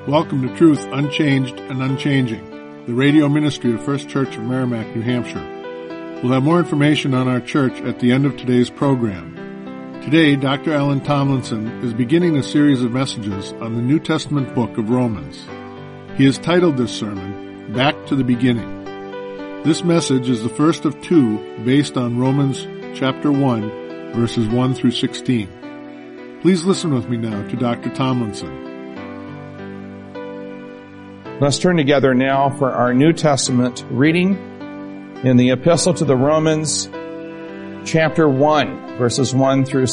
Welcome to Truth Unchanged and Unchanging, the radio ministry of First Church of Merrimack, New Hampshire. We'll have more information on our church at the end of today's program. Today, Dr. Alan Tomlinson is beginning a series of messages on the New Testament book of Romans. He has titled this sermon, Back to the Beginning. This message is the first of two based on Romans chapter 1, verses 1 through 16. Please listen with me now to Dr. Tomlinson. Let's turn together now for our New Testament reading in the Epistle to the Romans, chapter 1, verses 1 through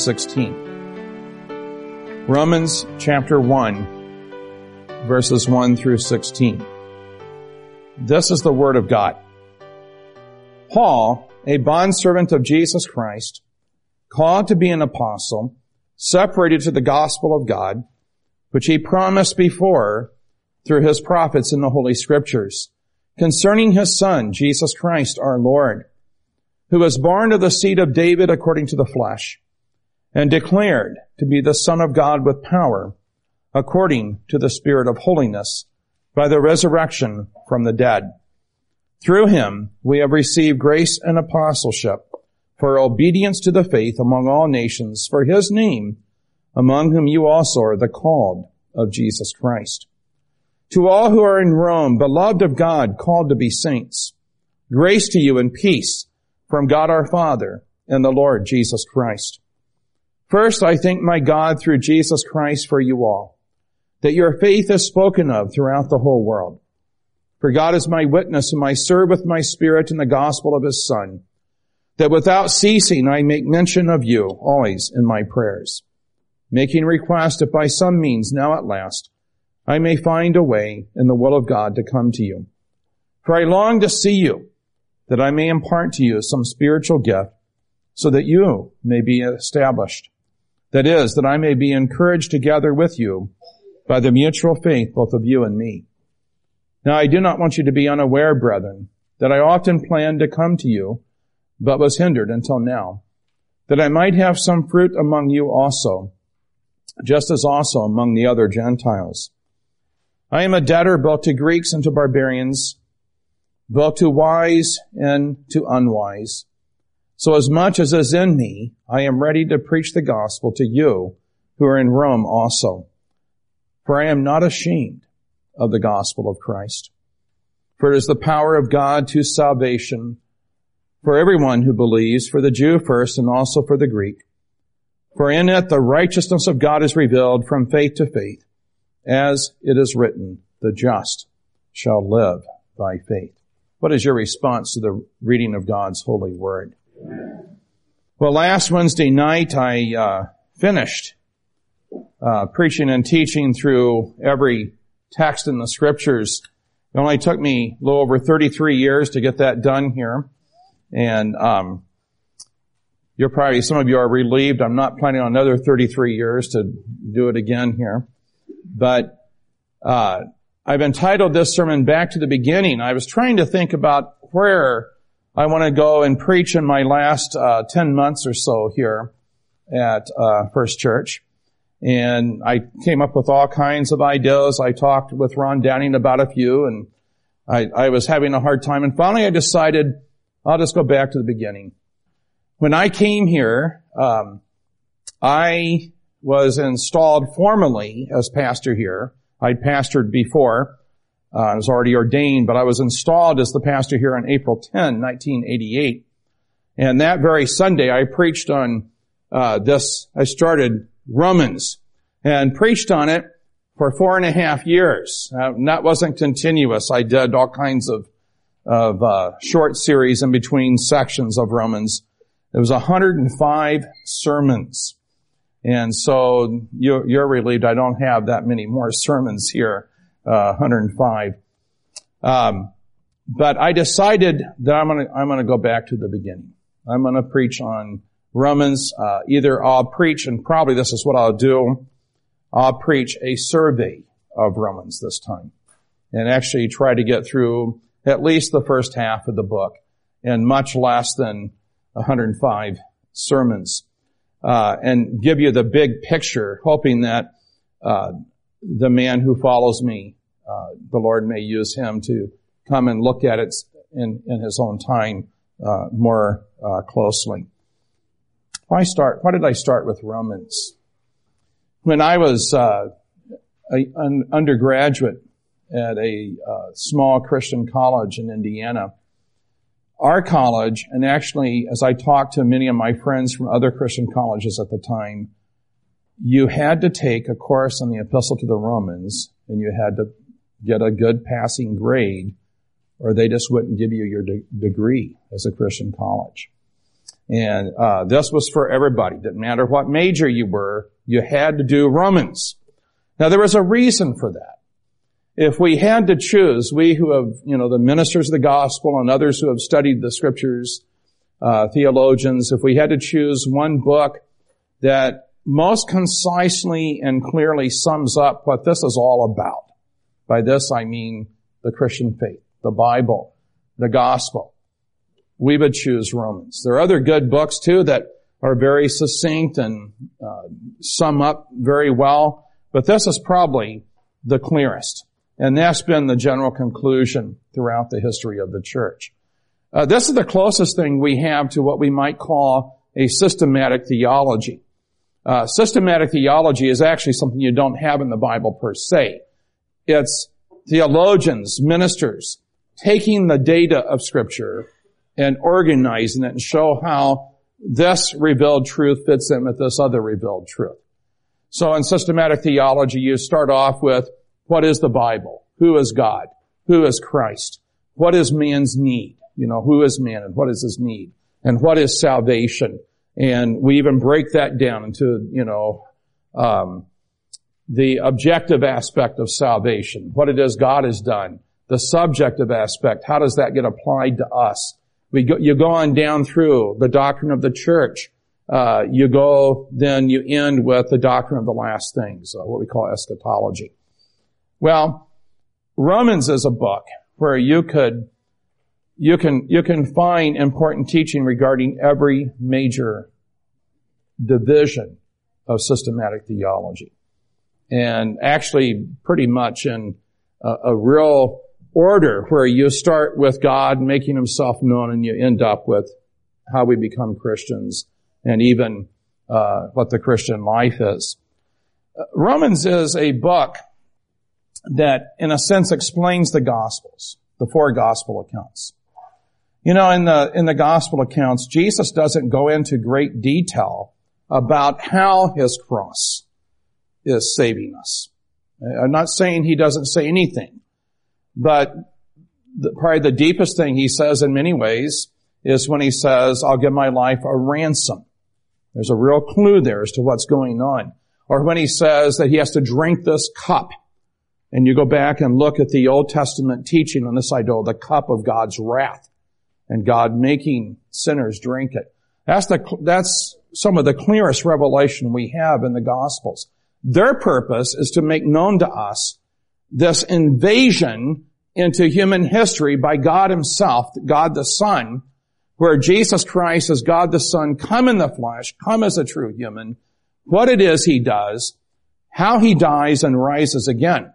16. Romans chapter 1, verses 1 through 16. This is the Word of God. Paul, a bondservant of Jesus Christ, called to be an apostle, separated to the gospel of God, which he promised before through his prophets in the Holy Scriptures, concerning his Son, Jesus Christ our Lord, who was born of the seed of David according to the flesh, and declared to be the Son of God with power, according to the Spirit of holiness, by the resurrection from the dead. Through him we have received grace and apostleship for obedience to the faith among all nations, for his name, among whom you also are the called of Jesus Christ. To all who are in Rome, beloved of God, called to be saints, grace to you and peace from God our Father and the Lord Jesus Christ. First, I thank my God through Jesus Christ for you all, that your faith is spoken of throughout the whole world. For God is my witness, whom I serve with my spirit in the gospel of his Son, that without ceasing I make mention of you always in my prayers, making request if by some means now at last I may find a way in the will of God to come to you. For I long to see you, that I may impart to you some spiritual gift, so that you may be established. That is, that I may be encouraged together with you by the mutual faith both of you and me. Now I do not want you to be unaware, brethren, that I often planned to come to you, but was hindered until now, that I might have some fruit among you also, just as also among the other Gentiles. I am a debtor both to Greeks and to barbarians, both to wise and to unwise. So as much as is in me, I am ready to preach the gospel to you who are in Rome also. For I am not ashamed of the gospel of Christ. For it is the power of God to salvation for everyone who believes, for the Jew first and also for the Greek. For in it the righteousness of God is revealed from faith to faith, as it is written, the just shall live by faith. What is your response to the reading of God's holy word? Well, last Wednesday night I finished preaching and teaching through every text in the Scriptures. It only took me a little over 33 years to get that done here. And some of you are relieved. I'm not planning on another 33 years to do it again here. But I've entitled this sermon Back to the Beginning. I was trying to think about where I want to go and preach in my last 10 months or so here at First Church. And I came up with all kinds of ideas. I talked with Ron Downing about a few, and I was having a hard time. And finally I decided I'll just go back to the beginning. When I came here, I was installed formally as pastor here. I'd pastored before. I was already ordained, but I was installed as the pastor here on April 10, 1988. And that very Sunday, I preached on I started Romans and preached on it for 4.5 years. And that wasn't continuous. I did all kinds of short series in between sections of Romans. It was 105 sermons. And so you're relieved I don't have that many more sermons here, 105. But I decided that I'm gonna go back to the beginning. I'm gonna preach on Romans. Either I'll preach, and probably this is what I'll do, I'll preach a survey of Romans this time, and actually try to get through at least the first half of the book, and much less than 105 sermons. And give you the big picture, hoping that the man who follows me, the Lord may use him to come and look at it in his own time more closely. Why did I start with Romans? When I was an undergraduate at a small Christian college in Indiana, our college, and actually as I talked to many of my friends from other Christian colleges at the time, you had to take a course on the Epistle to the Romans, and you had to get a good passing grade, or they just wouldn't give you your degree as a Christian college. And this was for everybody. Didn't matter what major you were, you had to do Romans. Now there was a reason for that. If we had to choose, we who have, the ministers of the gospel and others who have studied the scriptures, theologians, if we had to choose one book that most concisely and clearly sums up what this is all about. By this I mean the Christian faith, the Bible, the gospel. We would choose Romans. There are other good books too that are very succinct and sum up very well, but this is probably the clearest. And that's been the general conclusion throughout the history of the church. This is the closest thing we have to what we might call a systematic theology. Systematic theology is actually something you don't have in the Bible per se. It's theologians, ministers, taking the data of Scripture and organizing it and show how this revealed truth fits in with this other revealed truth. So in systematic theology, you start off with, what is the Bible? Who is God? Who is Christ? What is man's need? Who is man and what is his need? And what is salvation? And we even break that down into, the objective aspect of salvation, what it is God has done, the subjective aspect, how does that get applied to us? You go on down through the doctrine of the church. You end with the doctrine of the last things, what we call eschatology. Well, Romans is a book where you can find important teaching regarding every major division of systematic theology. And actually pretty much in a real order where you start with God making himself known and you end up with how we become Christians and even what the Christian life is. Romans is a book that in a sense explains the Gospels, the four Gospel accounts. In the Gospel accounts, Jesus doesn't go into great detail about how his cross is saving us. I'm not saying he doesn't say anything, but probably the deepest thing he says in many ways is when he says, I'll give my life a ransom. There's a real clue there as to what's going on. Or when he says that he has to drink this cup. And you go back and look at the Old Testament teaching on this idea, the cup of God's wrath and God making sinners drink it. That's some of the clearest revelation we have in the Gospels. Their purpose is to make known to us this invasion into human history by God himself, God the Son, where Jesus Christ as God the Son come in the flesh, come as a true human, what it is he does, how he dies and rises again.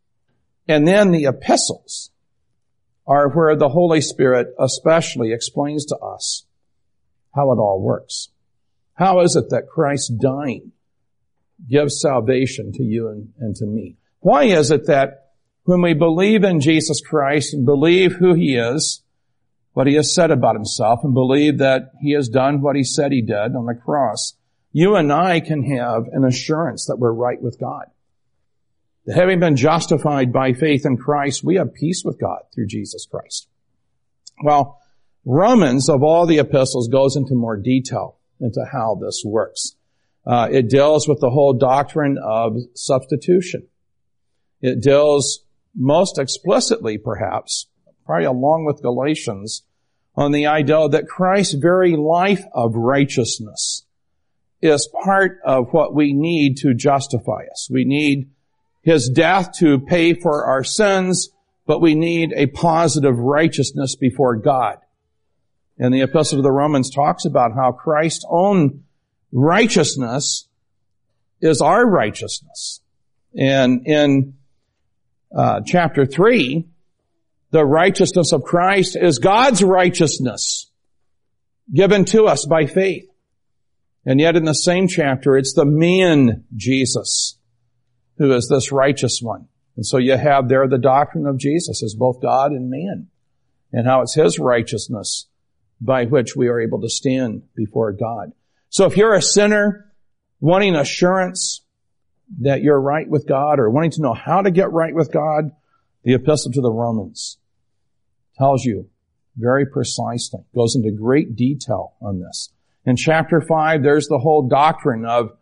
And then the epistles are where the Holy Spirit especially explains to us how it all works. How is it that Christ dying gives salvation to you and to me? Why is it that when we believe in Jesus Christ and believe who he is, what he has said about himself, and believe that he has done what he said he did on the cross, you and I can have an assurance that we're right with God. That having been justified by faith in Christ, we have peace with God through Jesus Christ. Well, Romans, of all the epistles, goes into more detail into how this works. It deals with the whole doctrine of substitution. It deals most explicitly, perhaps, probably along with Galatians, on the idea that Christ's very life of righteousness is part of what we need to justify us. We need his death to pay for our sins, but we need a positive righteousness before God. And the Epistle to the Romans talks about how Christ's own righteousness is our righteousness. And in chapter 3, the righteousness of Christ is God's righteousness given to us by faith. And yet in the same chapter, it's the man, Jesus, who is this righteous one. And so you have there the doctrine of Jesus as both God and man, and how it's His righteousness by which we are able to stand before God. So if you're a sinner wanting assurance that you're right with God, or wanting to know how to get right with God, the Epistle to the Romans tells you very precisely, goes into great detail on this. In chapter 5, there's the whole doctrine of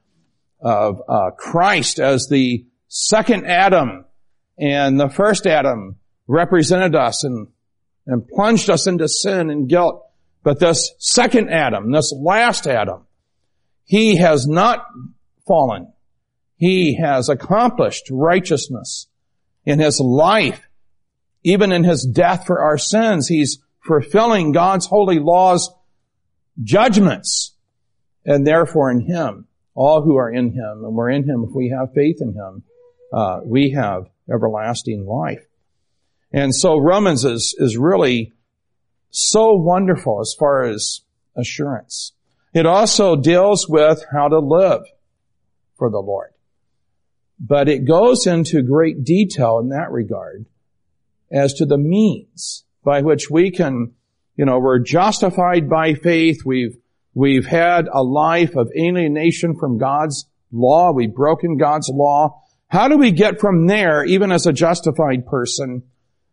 Christ as the second Adam, and the first Adam represented us and plunged us into sin and guilt. But this second Adam, this last Adam, he has not fallen. He has accomplished righteousness in his life. Even in his death for our sins, he's fulfilling God's holy law's judgments. And therefore in him, all who are in him, and we're in him if we have faith in him, we have everlasting life. And so Romans is really so wonderful as far as assurance. It also deals with how to live for the Lord. But it goes into great detail in that regard as to the means by which we can, we're justified by faith. We've had a life of alienation from God's law. We've broken God's law. How do we get from there, even as a justified person,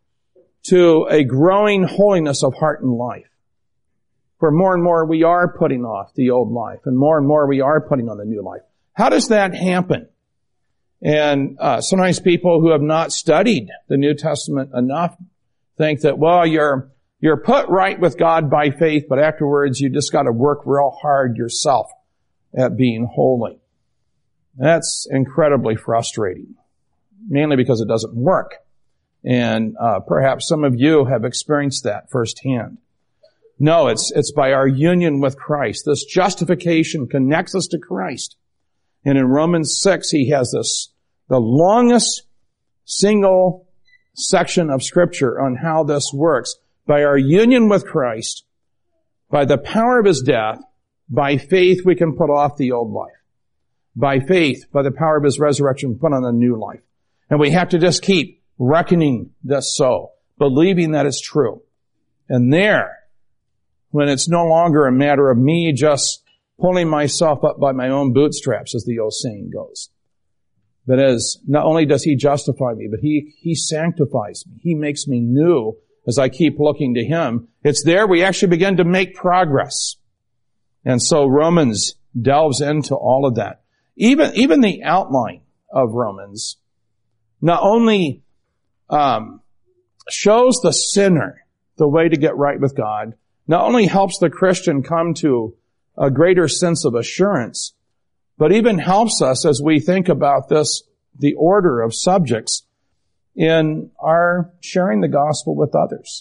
to a growing holiness of heart and life? For more and more we are putting off the old life, and more we are putting on the new life. How does that happen? And sometimes people who have not studied the New Testament enough think that, well, you're put right with God by faith, but afterwards you just got to work real hard yourself at being holy. That's incredibly frustrating, mainly because it doesn't work. And perhaps some of you have experienced that firsthand. No, it's by our union with Christ. This justification connects us to Christ. And in Romans 6, he has the longest single section of Scripture on how this works. By our union with Christ, by the power of his death, by faith we can put off the old life. By faith, by the power of his resurrection, put on a new life. And we have to just keep reckoning this so, believing that it's true. And there, when it's no longer a matter of me just pulling myself up by my own bootstraps, as the old saying goes, but as not only does he justify me, but he sanctifies me. He makes me new as I keep looking to him. It's there we actually begin to make progress. And so Romans delves into all of that. Even the outline of Romans not only shows the sinner the way to get right with God, not only helps the Christian come to a greater sense of assurance, but even helps us as we think about this, the order of subjects in our sharing the gospel with others.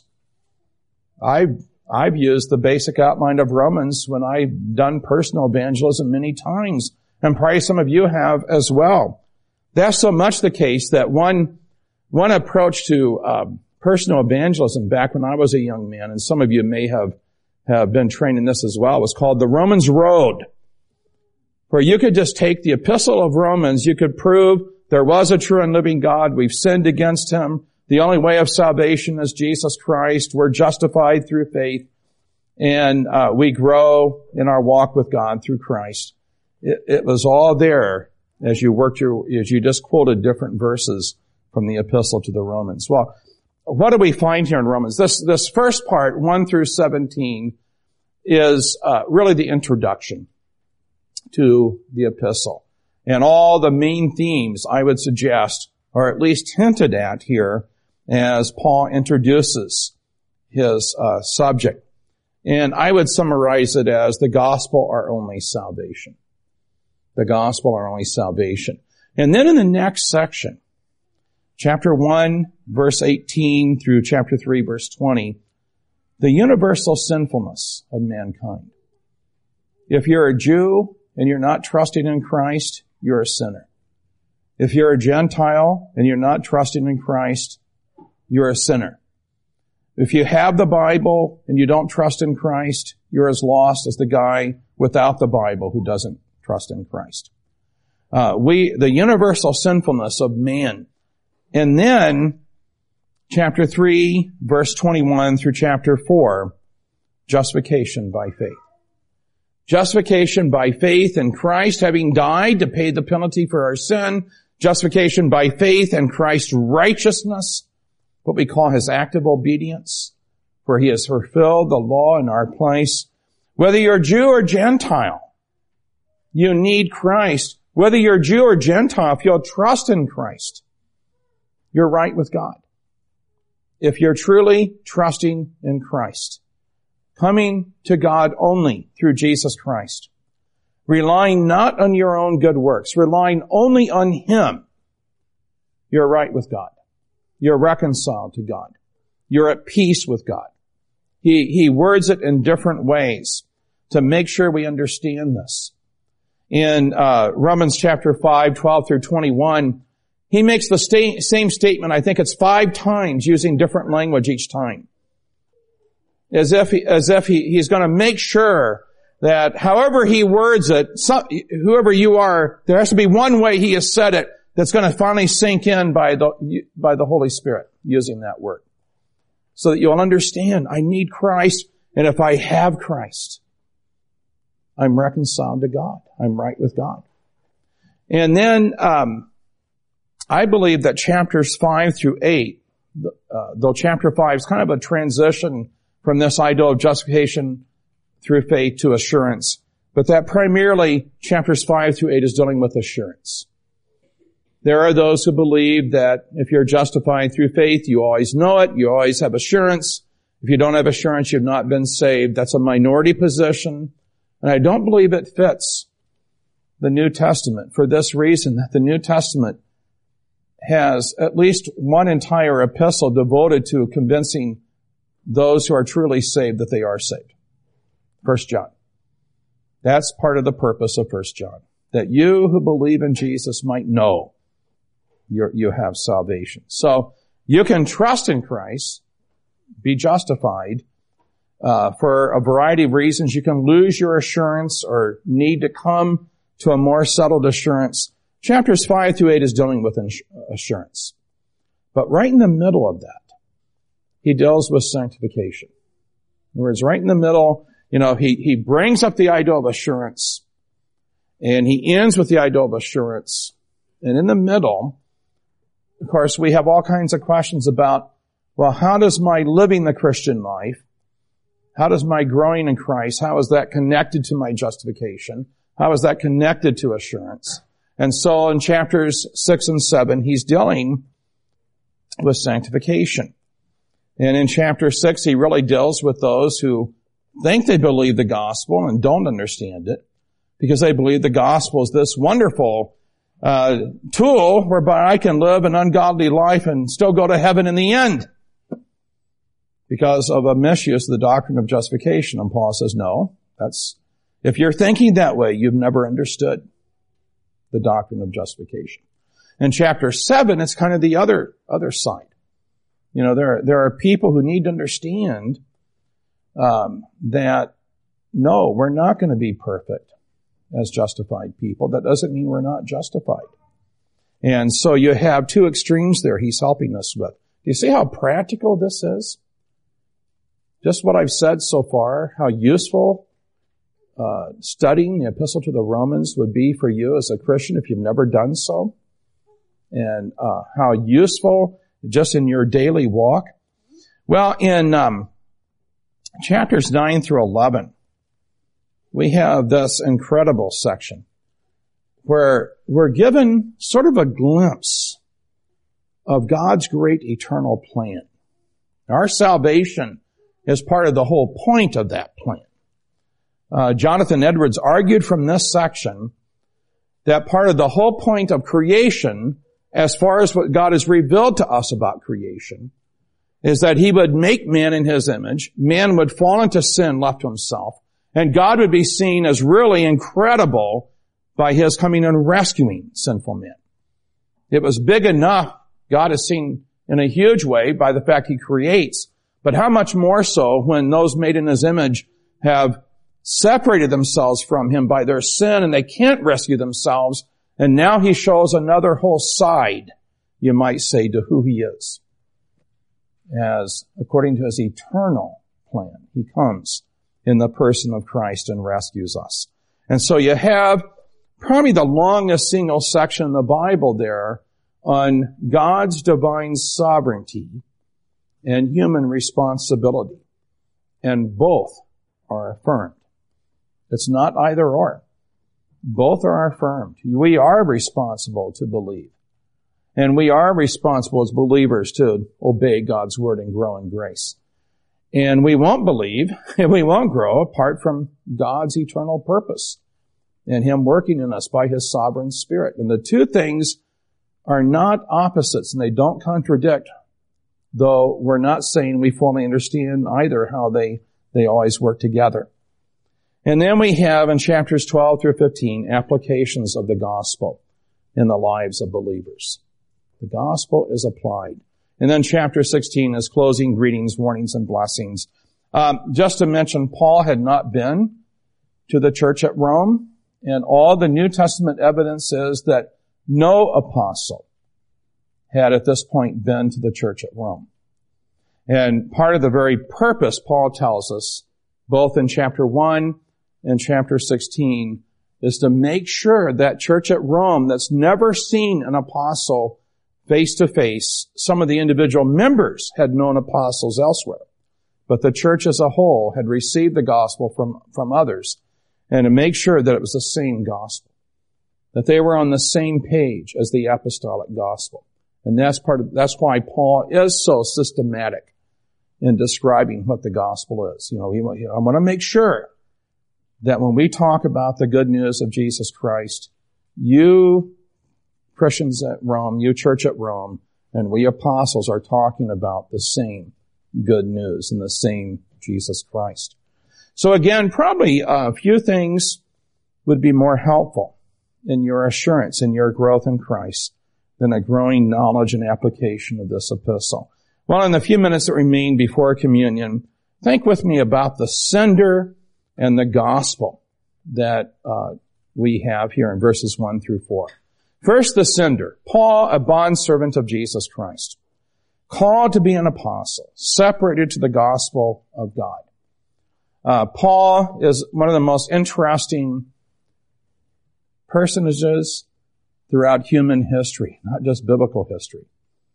I've used the basic outline of Romans when I've done personal evangelism many times, and probably some of you have as well. That's so much the case that one approach to personal evangelism back when I was a young man, and some of you may have been trained in this as well, was called the Romans Road, where you could just take the epistle of Romans, you could prove there was a true and living God, we've sinned against him, the only way of salvation is Jesus Christ, we're justified through faith, and we grow in our walk with God through Christ. It was all there as you just quoted different verses from the epistle to the Romans. Well, what do we find here in Romans? This first part, 1 through 17, is really the introduction to the epistle. And all the main themes, I would suggest, are at least hinted at here as Paul introduces his subject. And I would summarize it as the gospel our only salvation. The gospel our only salvation. And then in the next section, chapter 1, verse 18 through chapter 3, verse 20, the universal sinfulness of mankind. If you're a Jew and you're not trusting in Christ, you're a sinner. If you're a Gentile and you're not trusting in Christ, you're a sinner. If you have the Bible and you don't trust in Christ, you're as lost as the guy without the Bible who doesn't trust in Christ. The universal sinfulness of man. And then, chapter 3, verse 21 through chapter 4, justification by faith. Justification by faith in Christ, having died to pay the penalty for our sin. Justification by faith in Christ's righteousness, what we call his active obedience, where he has fulfilled the law in our place. Whether you're Jew or Gentile, you need Christ. Whether you're Jew or Gentile, if you'll trust in Christ, you're right with God. If you're truly trusting in Christ, coming to God only through Jesus Christ, relying not on your own good works, relying only on him, you're right with God. You're reconciled to God. You're at peace with God. He words it in different ways to make sure we understand this. In Romans chapter 5, 12 through 21, he makes the same statement, I think it's 5 times, using different language each time. As if he's going to make sure that however he words it, whoever you are, there has to be one way he has said it that's going to finally sink in by the Holy Spirit using that word. So that you'll understand, I need Christ, and if I have Christ, I'm reconciled to God. I'm right with God. And then, I believe that chapters 5 through 8, though chapter 5 is kind of a transition from this idea of justification through faith to assurance, but that primarily chapters 5 through 8 is dealing with assurance. There are those who believe that if you're justified through faith, you always know it, you always have assurance. If you don't have assurance, you've not been saved. That's a minority position, and I don't believe it fits the New Testament for this reason, that the New Testament has at least one entire epistle devoted to convincing those who are truly saved that they are saved. 1 John. That's part of the purpose of 1 John. That you who believe in Jesus might know you have salvation. So you can trust in Christ, be justified, for a variety of reasons. You can lose your assurance or need to come to a more settled assurance. Chapters 5 through 8 is dealing with assurance. But right in the middle of that, he deals with sanctification. In other words, right in the middle, he brings up the idea of assurance, and he ends with the idea of assurance. And in the middle, of course, we have all kinds of questions about, well, how does my living the Christian life, how does my growing in Christ, how is that connected to my justification? How is that connected to assurance? And so in chapters 6 and 7, he's dealing with sanctification. And in chapter 6, he really deals with those who think they believe the gospel and don't understand it, because they believe the gospel is this wonderful tool whereby I can live an ungodly life and still go to heaven in the end because of a misuse of the doctrine of justification. And Paul says, no, if you're thinking that way, you've never understood the doctrine of justification. In chapter 7, it's kind of the other side. There are people who need to understand that, no, we're not going to be perfect as justified people. That doesn't mean we're not justified. And so you have two extremes there he's helping us with. Do you see how practical this is? Just what I've said so far, how useful studying the Epistle to the Romans would be for you as a Christian if you've never done so. And how useful just in your daily walk. Well, in chapters 9 through 11, we have this incredible section where we're given sort of a glimpse of God's great eternal plan. Our salvation is part of the whole point of that plan. Jonathan Edwards argued from this section that part of the whole point of creation, as far as what God has revealed to us about creation, is that he would make man in his image, man would fall into sin left to himself, and God would be seen as really incredible by his coming and rescuing sinful men. It was big enough. God is seen in a huge way by the fact He creates. But how much more so when those made in His image have separated themselves from Him by their sin and they can't rescue themselves. And now He shows another whole side, you might say, to who He is. As according to His eternal plan, He comes in the person of Christ and rescues us. And so you have probably the longest single section in the Bible there on God's divine sovereignty and human responsibility. And both are affirmed. It's not either or. Both are affirmed. We are responsible to believe. And we are responsible as believers to obey God's word and grow in grace. And we won't believe and we won't grow apart from God's eternal purpose and Him working in us by His sovereign Spirit. And the two things are not opposites and they don't contradict, though we're not saying we fully understand either how they always work together. And then we have in chapters 12 through 15 applications of the gospel in the lives of believers. The gospel is applied. And then chapter 16 is closing greetings, warnings, and blessings. Just to mention, Paul had not been to the church at Rome, and all the New Testament evidence is that no apostle had at this point been to the church at Rome. And part of the very purpose, Paul tells us, both in chapter 1 and chapter 16, is to make sure that church at Rome that's never seen an apostle face to face, some of the individual members had known apostles elsewhere, but the church as a whole had received the gospel from others, and to make sure that it was the same gospel, that they were on the same page as the apostolic gospel. And that's why Paul is so systematic in describing what the gospel is. I want to make sure that when we talk about the good news of Jesus Christ, you Christians at Rome, you church at Rome, and we apostles are talking about the same good news and the same Jesus Christ. So again, probably a few things would be more helpful in your assurance and your growth in Christ than a growing knowledge and application of this epistle. Well, in the few minutes that remain before communion, think with me about the sender and the gospel that we have here in verses 1 through 4. First, the sender, Paul, a bondservant of Jesus Christ, called to be an apostle, separated to the gospel of God. Paul is one of the most interesting personages throughout human history, not just biblical history.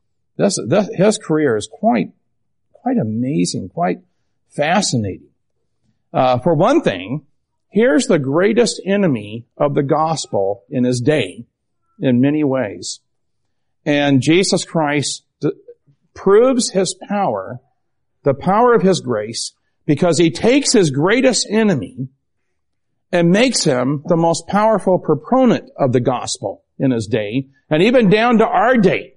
His career is quite amazing, quite fascinating. For one thing, here's the greatest enemy of the gospel in his day, in many ways. And Jesus Christ proves His power, the power of His grace, because He takes His greatest enemy and makes him the most powerful proponent of the gospel in his day, and even down to our day.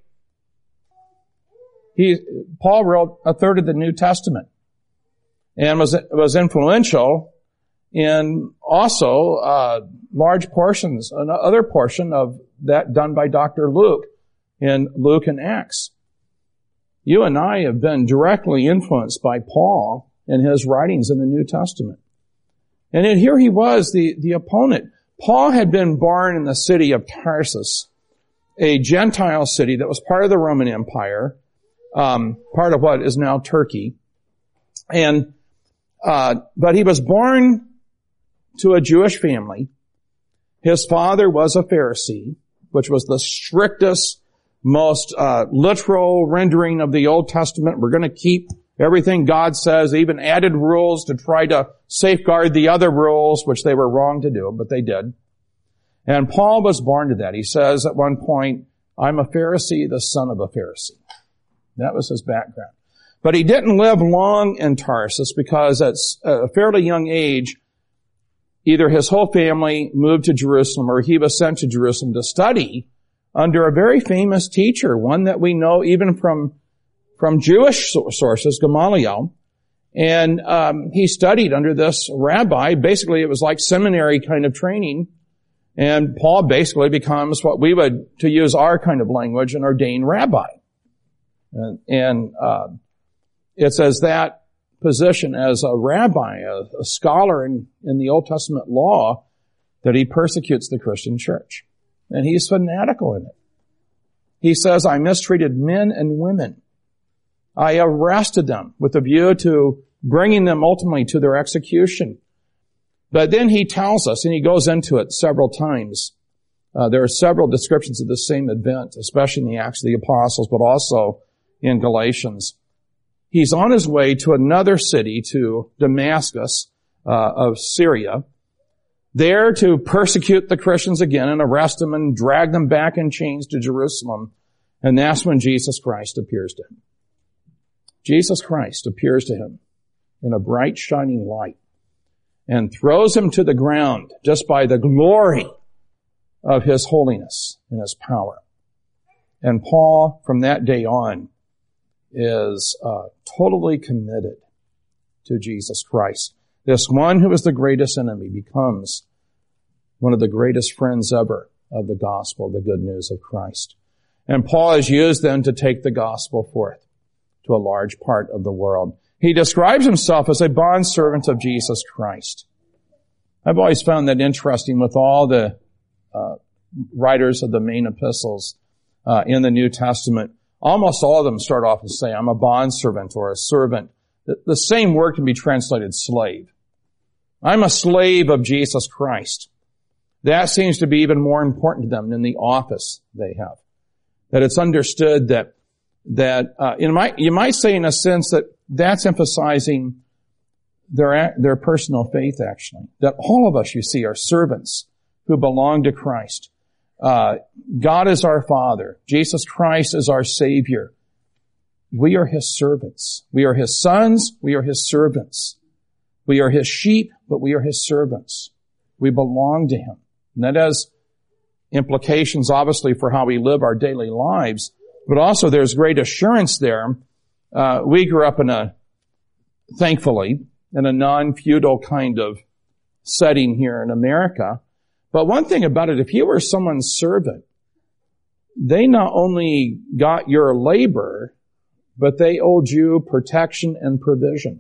Paul wrote a third of the New Testament and was influential in also large portions, another portion of that done by Dr. Luke in Luke and Acts. You and I have been directly influenced by Paul and his writings in the New Testament. And then here he was, the opponent. Paul had been born in the city of Tarsus, a Gentile city that was part of the Roman Empire, part of what is now Turkey. And but he was born to a Jewish family. His father was a Pharisee, which was the strictest, most literal rendering of the Old Testament. We're going to keep everything God says, even added rules to try to safeguard the other rules, which they were wrong to do, but they did. And Paul was born to that. He says at one point, I'm a Pharisee, the son of a Pharisee. That was his background. But he didn't live long in Tarsus because at a fairly young age, either his whole family moved to Jerusalem or he was sent to Jerusalem to study under a very famous teacher, one that we know even from Jewish sources, Gamaliel. And he studied under this rabbi. Basically, it was like seminary kind of training. And Paul basically becomes what we would, to use our kind of language, an ordained rabbi. And it's as that position as a rabbi, a scholar in the Old Testament law, that he persecutes the Christian church. And he's fanatical in it. He says, I mistreated men and women. I arrested them with a view to bringing them ultimately to their execution. But then he tells us, and he goes into it several times, there are several descriptions of the same event, especially in the Acts of the Apostles, but also in Galatians. He's on his way to another city, to Damascus of Syria, there to persecute the Christians again and arrest them and drag them back in chains to Jerusalem. And that's when Jesus Christ appears to him. Jesus Christ appears to him in a bright, shining light and throws him to the ground just by the glory of his holiness and his power. And Paul, from that day on, is totally committed to Jesus Christ. This one who is the greatest enemy becomes one of the greatest friends ever of the gospel, the good news of Christ. And Paul is used then to take the gospel forth to a large part of the world. He describes himself as a bondservant of Jesus Christ. I've always found that interesting with all the writers of the main epistles in the New Testament. Almost all of them start off and say, I'm a bondservant or a servant. The same word can be translated slave. I'm a slave of Jesus Christ. That seems to be even more important to them than the office they have. That it's understood that you might say in a sense that that's emphasizing their personal faith, actually. That all of us, you see, are servants who belong to Christ. God is our Father. Jesus Christ is our Savior. We are His servants. We are His sons. We are His servants. We are His sheep, but we are His servants. We belong to Him. And that has implications, obviously, for how we live our daily lives, but also there's great assurance there. We grew up thankfully, in a non-feudal kind of setting here in America. But one thing about it, if you were someone's servant, they not only got your labor, but they owed you protection and provision.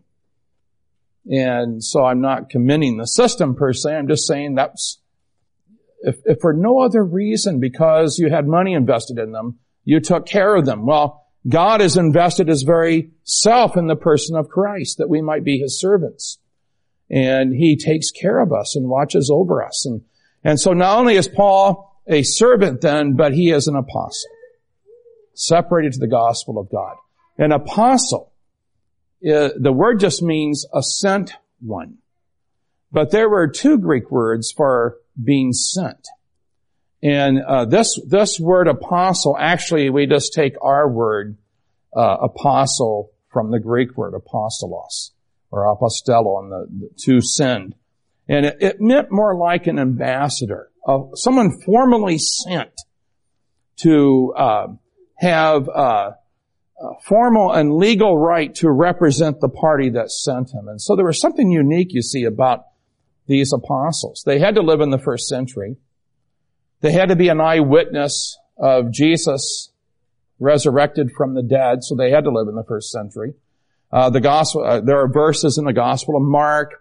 And so I'm not commending the system per se. I'm just saying that's, if for no other reason, because you had money invested in them, you took care of them. Well, God has invested His very self in the person of Christ, that we might be His servants. And He takes care of us and watches over us. And so not only is Paul a servant then, but he is an apostle, separated to the gospel of God. An apostle, the word just means a sent one. But there were two Greek words for being sent. And this word apostle, actually we just take our word apostle from the Greek word apostolos, or apostello, and to send. And it meant more like an ambassador, someone formally sent to have a formal and legal right to represent the party that sent him. And so there was something unique, you see, about these apostles. They had to live in the first century. They had to be an eyewitness of Jesus resurrected from the dead, so they had to live in the first century. The gospel, there are verses in the Gospel of Mark,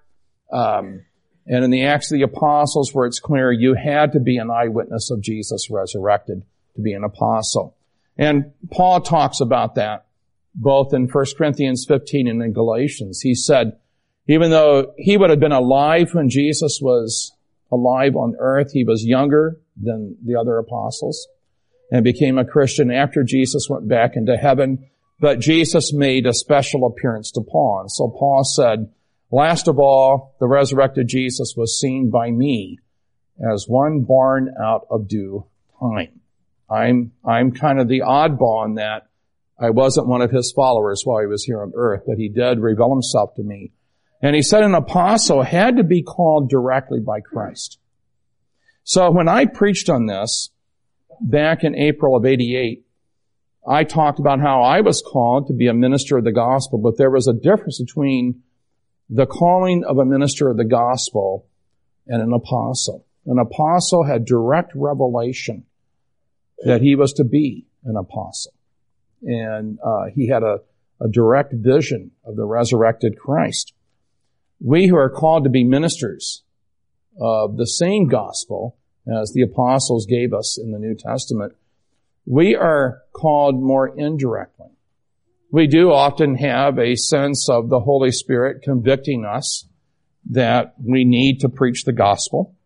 and in the Acts of the Apostles where it's clear you had to be an eyewitness of Jesus resurrected to be an apostle. And Paul talks about that both in 1 Corinthians 15 and in Galatians. He said, even though he would have been alive when Jesus was alive on earth, he was younger than the other apostles and became a Christian after Jesus went back into heaven. But Jesus made a special appearance to Paul. And so Paul said, last of all, the resurrected Jesus was seen by me as one born out of due time. I'm kind of the oddball in that I wasn't one of his followers while he was here on earth, but he did reveal himself to me. And he said an apostle had to be called directly by Christ. So when I preached on this back in April of 88, I talked about how I was called to be a minister of the gospel, but there was a difference between the calling of a minister of the gospel and an apostle. An apostle had direct revelation that he was to be an apostle. And he had a direct vision of the resurrected Christ. We who are called to be ministers of the same gospel as the apostles gave us in the New Testament, we are called more indirectly. We do often have a sense of the Holy Spirit convicting us that we need to preach the gospel.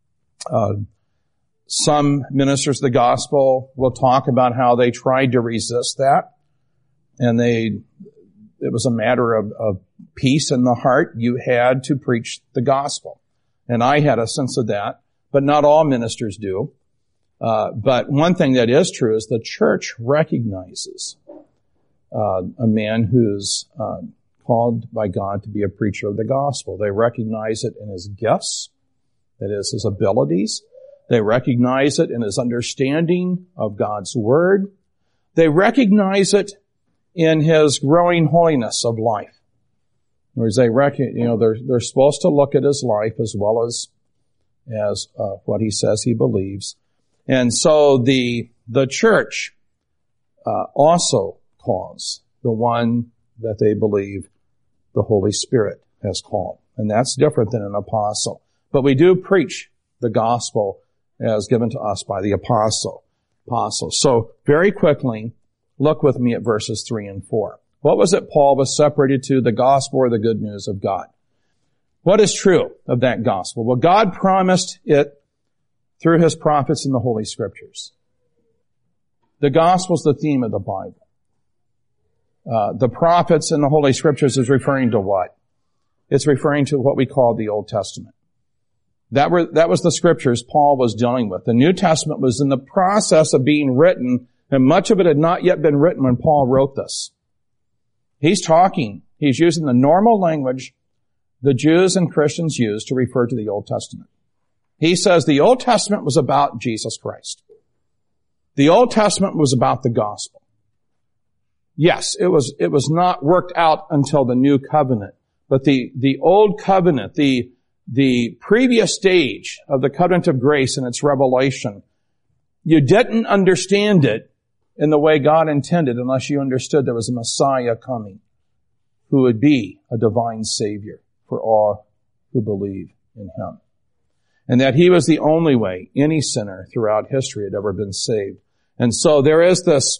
Some ministers of the gospel will talk about how they tried to resist that, and it was a matter of peace in the heart. You had to preach the gospel. And I had a sense of that, but not all ministers do. But one thing that is true is the church recognizes a man who's called by God to be a preacher of the gospel. They recognize it in his gifts, that is, his abilities. They recognize it in his understanding of God's word. They recognize it in his growing holiness of life. In other words, they're supposed to look at his life as well as what he says he believes. And so the church also calls the one that they believe the Holy Spirit has called. And that's different than an apostle. But we do preach the gospel as given to us by the apostles. So very quickly, look with me at verses 3 and 4. What was it Paul was separated to, the gospel or the good news of God? What is true of that gospel? Well, God promised it through his prophets in the Holy Scriptures. The gospel is the theme of the Bible. The prophets in the Holy Scriptures is referring to what? It's referring to what we call the Old Testament. That was the Scriptures Paul was dealing with. The New Testament was in the process of being written, and much of it had not yet been written when Paul wrote this. He's using the normal language the Jews and Christians used to refer to the Old Testament. He says the Old Testament was about Jesus Christ. The Old Testament was about the gospel. Yes, it was not worked out until the New Covenant, but the Old Covenant, the previous stage of the covenant of grace and its revelation, you didn't understand it in the way God intended unless you understood there was a Messiah coming who would be a divine Savior for all who believe in him. And that he was the only way any sinner throughout history had ever been saved. And so there is this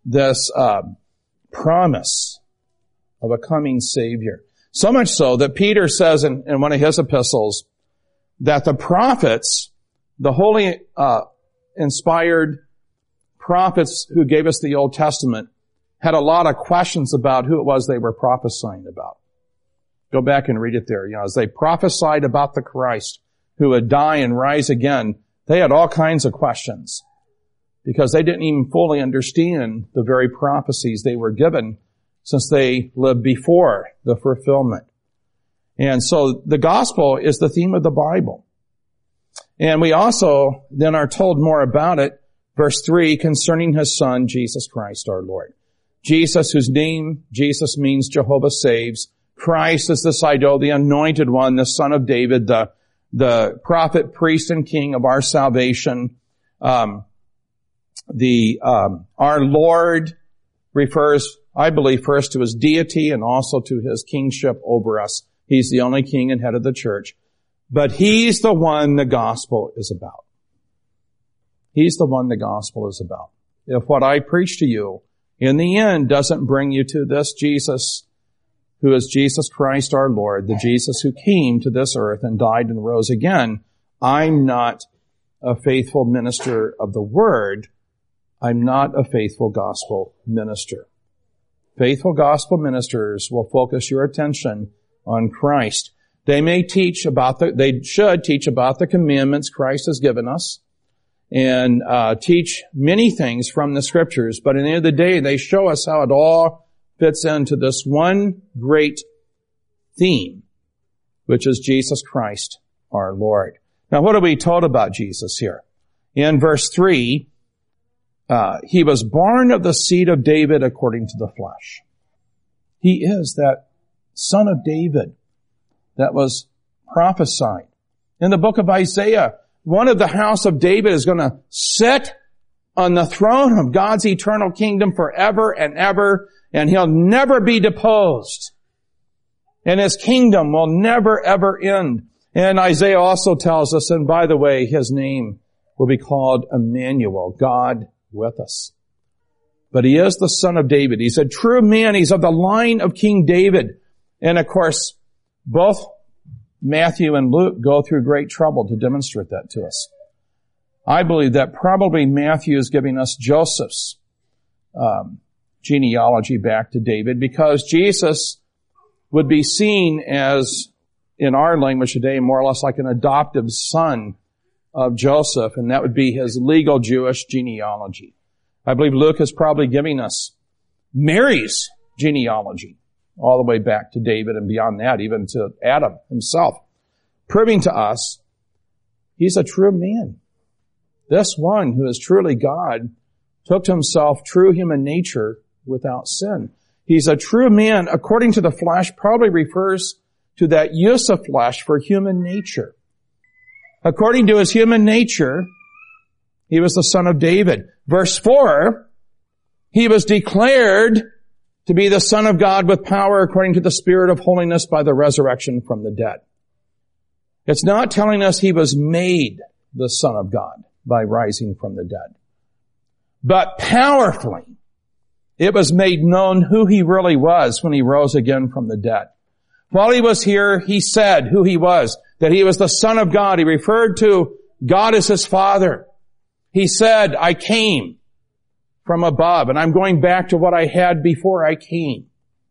promise of a coming Savior. So much so that Peter says in one of his epistles that the prophets, the holy inspired prophets who gave us the Old Testament, had a lot of questions about who it was they were prophesying about. Go back and read it there. As they prophesied about the Christ who would die and rise again, they had all kinds of questions because they didn't even fully understand the very prophecies they were given since they lived before the fulfillment. And so the gospel is the theme of the Bible. And we also then are told more about it, verse 3, concerning his Son, Jesus Christ our Lord. Jesus, whose name Jesus means Jehovah saves. Christ is the Ido, the anointed one, the Son of David, the prophet, priest, and king of our salvation. Our Lord refers, I believe, first to his deity and also to his kingship over us. He's the only king and head of the church. But he's the one the gospel is about. He's the one the gospel is about. If what I preach to you in the end doesn't bring you to this Jesus, who is Jesus Christ our Lord, the Jesus who came to this earth and died and rose again, I'm not a faithful minister of the word. I'm not a faithful gospel minister. Faithful gospel ministers will focus your attention on Christ. They should teach about the commandments Christ has given us and teach many things from the Scriptures, but at the end of the day, they show us how it all fits into this one great theme, which is Jesus Christ our Lord. Now, what are we told about Jesus here? In verse 3, he was born of the seed of David according to the flesh. He is that Son of David that was prophesied. In the book of Isaiah, one of the house of David is going to sit on the throne of God's eternal kingdom forever and ever, and he'll never be deposed. And his kingdom will never ever end. And Isaiah also tells us, and by the way, his name will be called Emmanuel, God with us. But he is the son of David. He's a true man. He's of the line of King David. And of course, both Matthew and Luke go through great trouble to demonstrate that to us. I believe that probably Matthew is giving us Joseph's genealogy back to David, because Jesus would be seen as, in our language today, more or less like an adoptive son of Joseph, and that would be his legal Jewish genealogy. I believe Luke is probably giving us Mary's genealogy, all the way back to David and beyond that, even to Adam himself, proving to us he's a true man. This one who is truly God took to himself true human nature without sin. He's a true man according to the flesh, probably refers to that use of flesh for human nature. According to his human nature, he was the son of David. Verse 4, he was declared to be the Son of God with power according to the Spirit of holiness by the resurrection from the dead. It's not telling us he was made the Son of God by rising from the dead. But powerfully, it was made known who he really was when he rose again from the dead. While he was here, he said who he was, that he was the Son of God. He referred to God as his Father. He said, I came from above, and I'm going back to what I had before I came.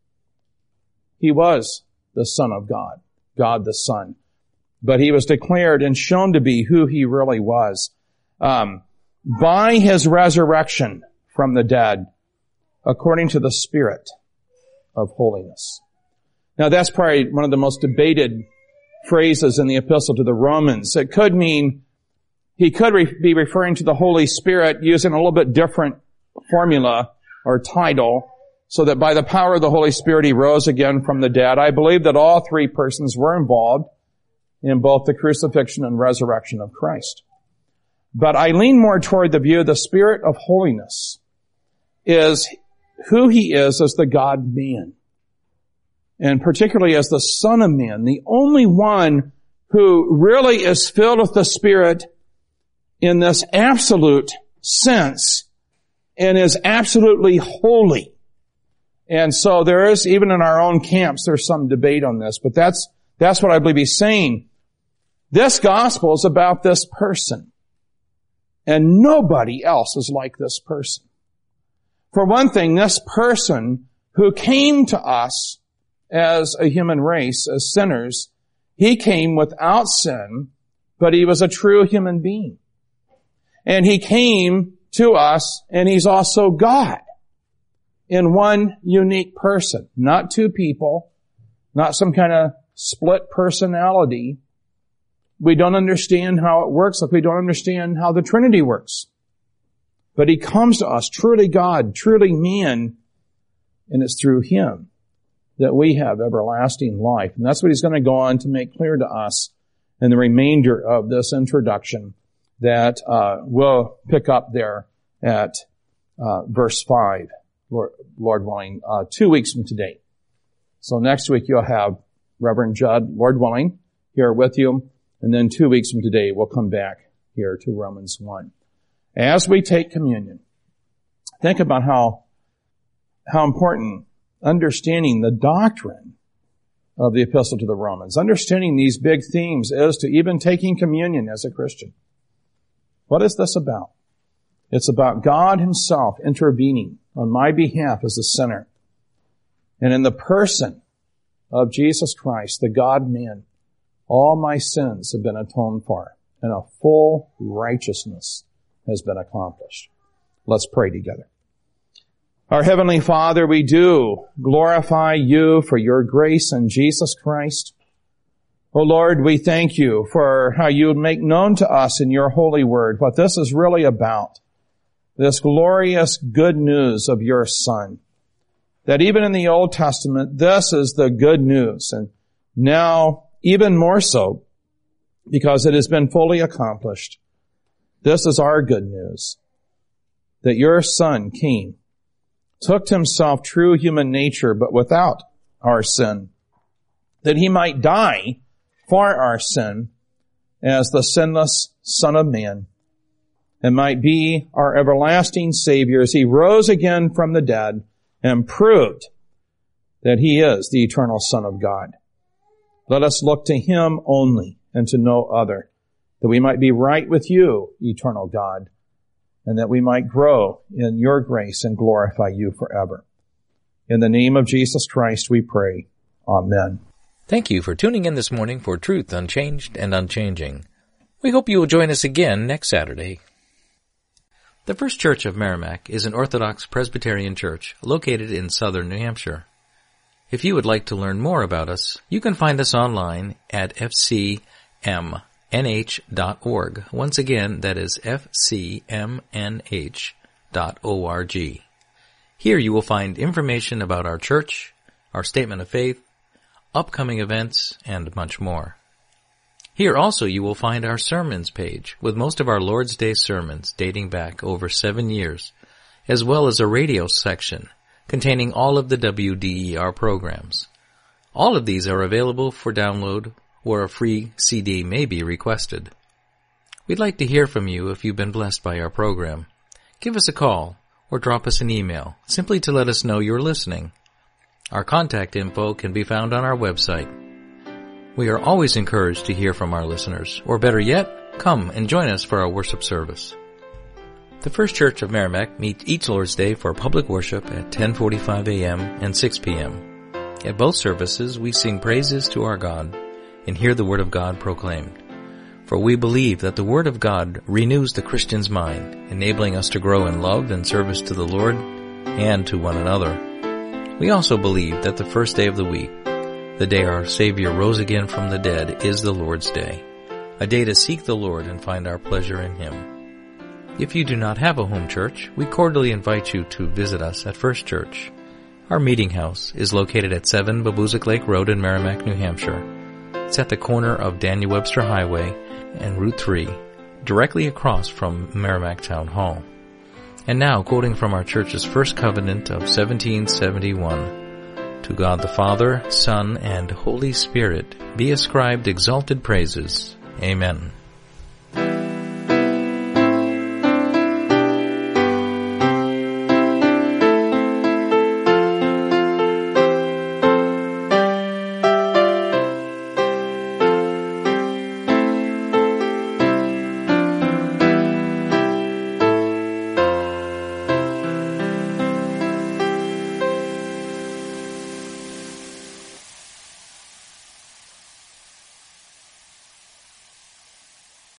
He was the Son of God, God the Son. But he was declared and shown to be who he really was by his resurrection from the dead, according to the Spirit of holiness. Now that's probably one of the most debated phrases in the epistle to the Romans. It could mean, he could be referring to the Holy Spirit using a little bit different formula or title, so that by the power of the Holy Spirit he rose again from the dead. I believe that all three persons were involved in both the crucifixion and resurrection of Christ. But I lean more toward the view the Spirit of holiness is who he is as the God-man, and particularly as the Son of Man, the only one who really is filled with the Spirit in this absolute sense and is absolutely holy. And so there is, even in our own camps, there's some debate on this, but that's what I believe he's saying. This gospel is about this person, and nobody else is like this person. For one thing, this person who came to us as a human race, as sinners, he came without sin, but he was a true human being. And he came to us, and he's also God in one unique person, not two people, not some kind of split personality. We don't understand how it works, like we don't understand how the Trinity works. But he comes to us, truly God, truly man, and it's through him that we have everlasting life. And that's what he's going to go on to make clear to us in the remainder of this introduction that we'll pick up there at verse 5, Lord willing, 2 weeks from today. So next week you'll have Reverend Judd, Lord willing, here with you. And then 2 weeks from today we'll come back here to Romans 1. As we take communion, think about how important understanding the doctrine of the epistle to the Romans, understanding these big themes is to even taking communion as a Christian. What is this about? It's about God himself intervening on my behalf as a sinner. And in the person of Jesus Christ, the God-man, all my sins have been atoned for, and a full righteousness has been accomplished. Let's pray together. Our Heavenly Father, we do glorify you for your grace in Jesus Christ. Oh Lord, we thank you for how you make known to us in your holy word what this is really about. This glorious good news of your Son. That even in the Old Testament, this is the good news. And now, even more so, because it has been fully accomplished. This is our good news, that your Son came, took to himself true human nature, but without our sin, that he might die for our sin as the sinless Son of Man, and might be our everlasting Savior as he rose again from the dead and proved that he is the eternal Son of God. Let us look to him only and to no other, that we might be right with you, eternal God, and that we might grow in your grace and glorify you forever. In the name of Jesus Christ we pray. Amen. Thank you for tuning in this morning for Truth Unchanged and Unchanging. We hope you will join us again next Saturday. The First Church of Merrimack is an Orthodox Presbyterian church located in southern New Hampshire. If you would like to learn more about us, you can find us online at fcmnh.org. Once again, that is fcmnh.org. Here you will find information about our church, our statement of faith, upcoming events, and much more. Here also you will find our sermons page with most of our Lord's Day sermons dating back over 7 years, as well as a radio section containing all of the WDER programs. All of these are available for download, or a free CD may be requested. We'd like to hear from you if you've been blessed by our program. Give us a call or drop us an email, simply to let us know you're listening. Our contact info can be found on our website. We are always encouraged to hear from our listeners, or better yet, come and join us for our worship service. The First Church of Merrimack meets each Lord's Day for public worship at 10:45 a.m. and 6 p.m. At both services, we sing praises to our God and hear the Word of God proclaimed. For we believe that the Word of God renews the Christian's mind, enabling us to grow in love and service to the Lord and to one another. We also believe that the first day of the week, the day our Savior rose again from the dead, is the Lord's Day, a day to seek the Lord and find our pleasure in Him. If you do not have a home church, we cordially invite you to visit us at First Church. Our meeting house is located at 7 Babuzik Lake Road in Merrimack, New Hampshire. It's at the corner of Daniel Webster Highway and Route 3, directly across from Merrimack Town Hall. And now, quoting from our church's first covenant of 1771, to God the Father, Son, and Holy Spirit be ascribed exalted praises. Amen.